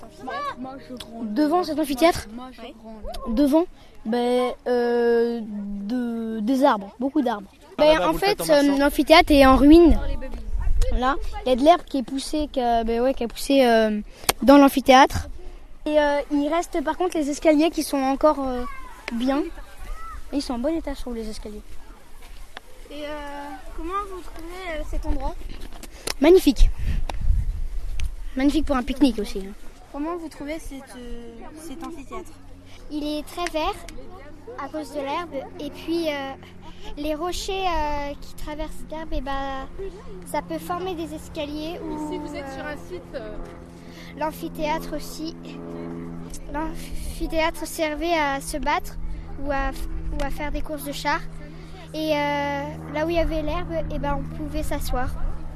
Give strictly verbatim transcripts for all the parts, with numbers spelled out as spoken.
Devant cet amphithéâtre, Ouais. devant, ben, euh, de, des arbres, beaucoup d'arbres. Ben, en fait, euh, l'amphithéâtre est en ruine. Là, il y a de l'herbe qui est poussée, qui a, ben ouais, qui a poussé euh, dans l'amphithéâtre. Et euh, il reste par contre les escaliers qui sont encore euh, bien. Et ils sont en bon état, je trouve, les escaliers. Et euh, comment vous trouvez euh, cet endroit? Magnifique. Magnifique pour un pique-nique aussi. Hein. Comment vous trouvez cette, euh, cet amphithéâtre? Il est très vert à cause de l'herbe. Et puis euh, les rochers euh, qui traversent l'herbe, et bah, ça peut former des escaliers. Ou, Ici, vous êtes euh, sur un site. Euh... L'amphithéâtre aussi. L'amphithéâtre servait à se battre ou à, ou à faire des courses de chars. Et euh, là où il y avait l'herbe, et ben, on pouvait s'asseoir.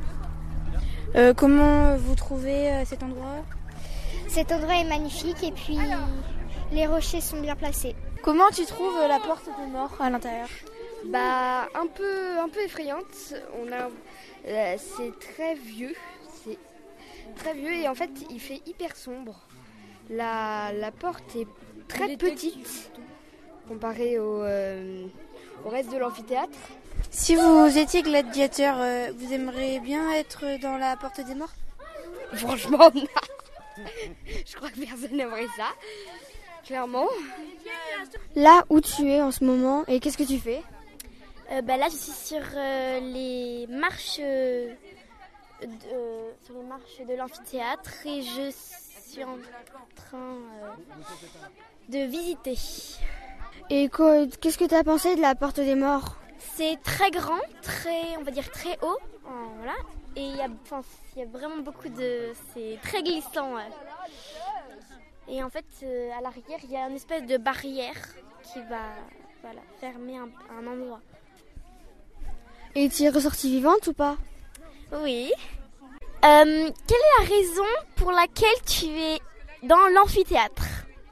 Euh, comment vous trouvez euh, cet endroit? Cet endroit est magnifique et puis les rochers sont bien placés. Comment tu trouves euh, la porte des morts à l'intérieur? Bah un peu un peu effrayante. On a euh, c'est très vieux, c'est très vieux et en fait il fait hyper sombre. La, la porte est très petite comparée au, euh, au reste de l'amphithéâtre. Si vous étiez gladiateur, euh, vous aimeriez bien être dans la porte des morts? Franchement, non. Je crois que personne n'aimerait ça, clairement. Là où tu es en ce moment, et qu'est-ce que tu fais? Euh, bah là, je suis sur euh, les marches, euh, de, euh, sur les marches de l'amphithéâtre et je suis en train euh, de visiter. Et quoi, qu'est-ce que tu as pensé de la porte des morts? C'est très grand, très, on va dire très haut, euh, voilà. Et il y a, enfin, il y a vraiment beaucoup de, c'est très glissant. Ouais. Et en fait, euh, à l'arrière, il y a une espèce de barrière qui va, voilà, fermer un, un endroit. Et tu es ressortie vivante ou pas? Oui. Euh, quelle est la raison pour laquelle tu es dans l'amphithéâtre?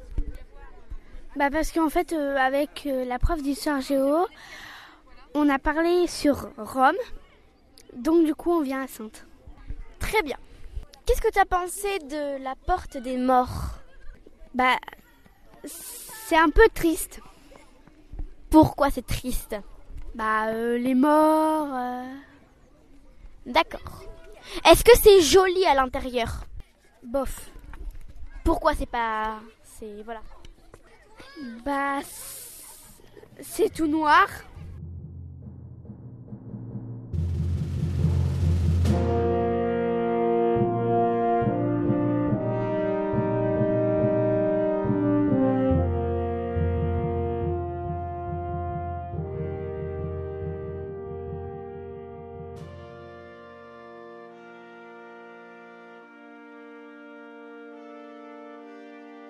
Bah parce qu'en fait, euh, avec euh, la prof d'histoire géo, on a parlé sur Rome, donc du coup on vient à Saintes. Très bien. Qu'est-ce que tu as pensé de la porte des morts? Bah, c'est un peu triste. Pourquoi c'est triste? Bah, euh, les morts... Euh... D'accord. Est-ce que c'est joli à l'intérieur? Bof. Pourquoi c'est pas... c'est... voilà. Bah, c'est tout noir.